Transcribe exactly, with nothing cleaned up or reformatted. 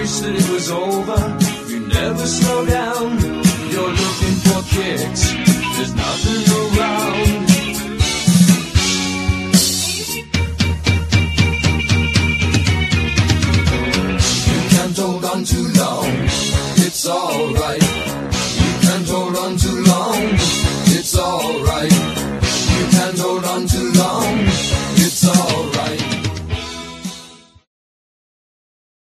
wish that it was over. You never slow down. You're looking for kicks. There's nothing around. You can't hold on too long. It's alright.